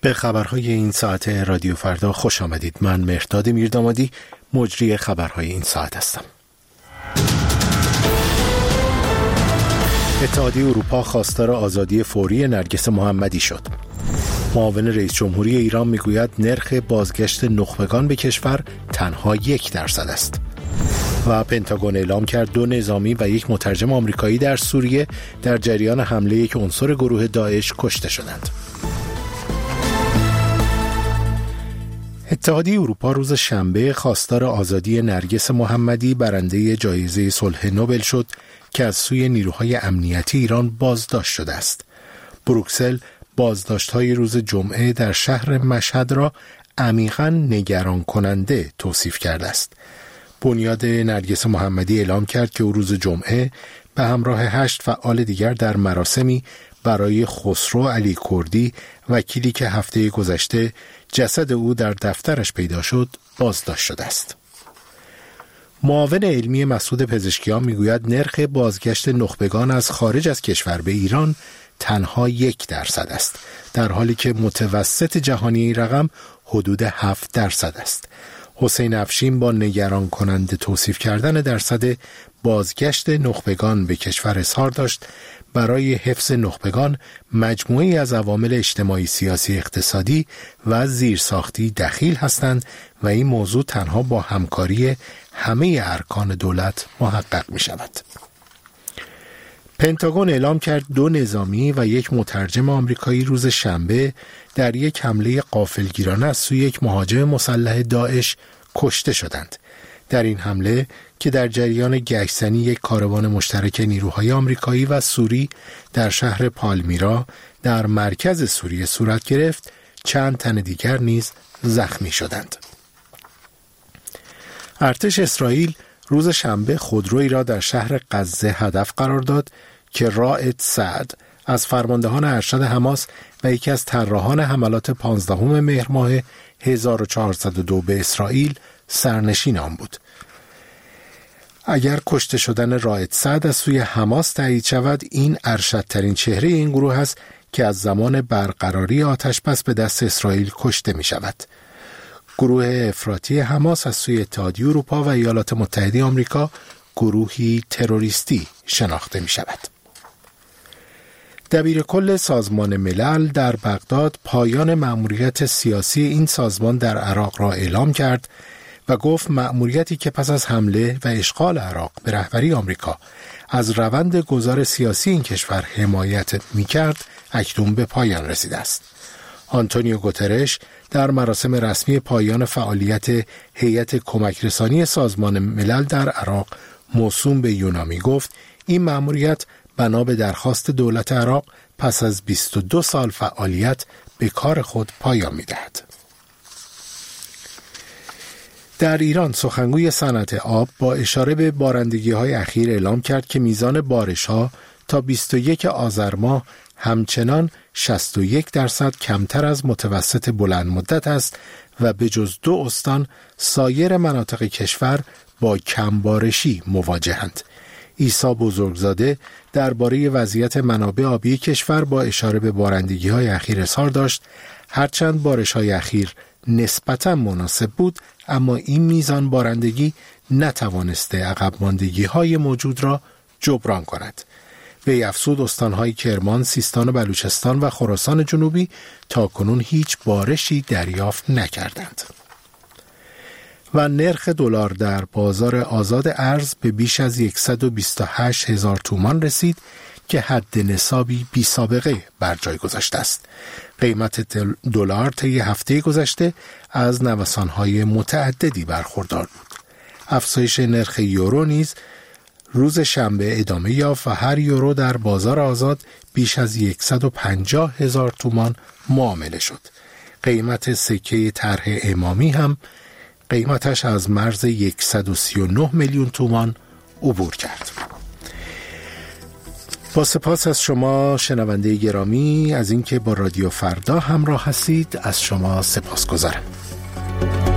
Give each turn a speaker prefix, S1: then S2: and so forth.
S1: به خبرهای این ساعت رادیو فردا خوش آمدید. من مهرداد میردامادی مجری خبرهای این ساعت هستم. اتحادیه اروپا خواستار آزادی فوری نرگس محمدی شد. معاون رئیس جمهوری ایران میگوید نرخ بازگشت نخبگان به کشور تنها 1% است. و پنتاگون اعلام کرد 2 نظامی و 1 مترجم آمریکایی در سوریه در جریان حمله یک عنصر گروه داعش کشته شدند. اتحادیه اروپا روز شنبه خواستار آزادی نرگس محمدی برنده جایزه صلح نوبل شد که از سوی نیروهای امنیتی ایران بازداشت شده است. بروکسل بازداشت‌های روز جمعه در شهر مشهد را عمیقاً نگران کننده توصیف کرده است. بنیاد نرگس محمدی اعلام کرد که او روز جمعه به همراه 8 فعال دیگر در مراسمی برای خسرو علی کردی، وکیلی که هفته گذشته جسد او در دفترش پیدا شد، بازداشت شده است. معاون علمی مسعود پزشکیان میگوید نرخ بازگشت نخبگان از خارج از کشور به ایران تنها 1% است، در حالی که متوسط جهانی این رقم حدود 7% است. حسین افشین با نگران کننده توصیف کردن درصد بازگشت نخبگان به کشور اظهار داشت برای حفظ نخبگان مجموعی از عوامل اجتماعی، سیاسی، اقتصادی و زیرساختی دخیل هستند و این موضوع تنها با همکاری همه ارکان دولت محقق می شود. پنتاگون اعلام کرد 2 نظامی و 1 مترجم آمریکایی روز شنبه در یک حمله غافلگیرانه از سوی یک مهاجم مسلح داعش کشته شدند. در این حمله که در جریان گشتنی یک کاروان مشترک نیروهای آمریکایی و سوری در شهر پالمیرا در مرکز سوریه صورت گرفت، چند تن دیگر نیز زخمی شدند. ارتش اسرائیل روز شنبه خودرویی را در شهر غزه هدف قرار داد که رائد سعد از فرماندهان ارشد حماس و یکی از طراحان حملات 15 مهر ماه 1402 به اسرائیل سرنشین آن بود. اگر کشته شدن رائد سعد از سوی حماس تایید شود، این ارشدترین چهره این گروه است که از زمان برقراری آتش‌بس به دست اسرائیل کشته می شود. گروه افراطی حماس از سوی اتحادیه اروپا و ایالات متحده آمریکا گروهی تروریستی شناخته می شود. دبیر کل سازمان ملل در بغداد پایان مأموریت سیاسی این سازمان در عراق را اعلام کرد و گفت مأموریتی که پس از حمله و اشغال عراق به رهبری آمریکا از روند گذار سیاسی این کشور حمایت می‌کرد اکنون به پایان رسیده است. آنتونیو گوترش در مراسم رسمی پایان فعالیت هیئت کمک رسانی سازمان ملل در عراق موسوم به یونامی گفت این مأموریت بنا به درخواست دولت عراق پس از 22 سال فعالیت به کار خود پایان می‌دهد. در ایران سخنگوی صنعت آب با اشاره به بارندگی‌های اخیر اعلام کرد که میزان بارش‌ها تا 21 آذر ماه همچنان 61% کمتر از متوسط بلند مدت است و به جز 2 استان سایر مناطق کشور با کمبارشی مواجهند. عیسی بزرگزاده درباره وضعیت منابع آبی کشور با اشاره به بارندگی‌های اخیر اظهار داشت هرچند بارش‌های اخیر نسبتاً مناسب بود، اما این میزان بارندگی نتوانسته عقب ماندگی‌های موجود را جبران کند. وی افزود استان‌های کرمان، سیستان و بلوچستان و خراسان جنوبی تاکنون هیچ بارشی دریافت نکردند. و نرخ دلار در بازار آزاد ارز به بیش از 128,000 تومان رسید که حد نصابی بی سابقه بر جای گذاشته است. قیمت دلار طی هفته گذشته از نوسان‌های متعددی برخوردار بود. افزایش نرخ یورو نیز روز شنبه ادامه یافت و هر یورو در بازار آزاد بیش از 150,000 تومان معامله شد. قیمت سکه طرح امامی هم قیمتش از مرز 139 میلیون تومان عبور کرد. با سپاس از شما شنونده گرامی از اینکه با رادیو فردا همراه هستید، از شما سپاسگزارم.